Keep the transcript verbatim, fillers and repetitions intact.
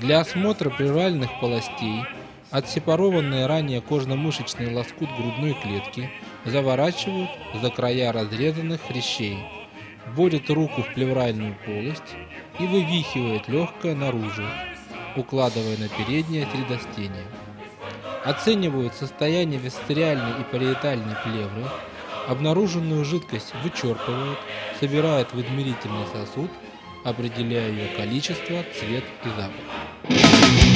Для осмотра плевральных полостей отсепарованный ранее кожно-мышечный лоскут грудной клетки заворачивают за края разрезанных хрящей, вводят руку в плевральную полость и вывихивают легкое наружу, укладывая на переднее средостение. Оценивают состояние висцериальной и париетальной плевры, обнаруженную жидкость вычерпывают, собирают в измерительный сосуд, определяя ее количество, цвет и запах.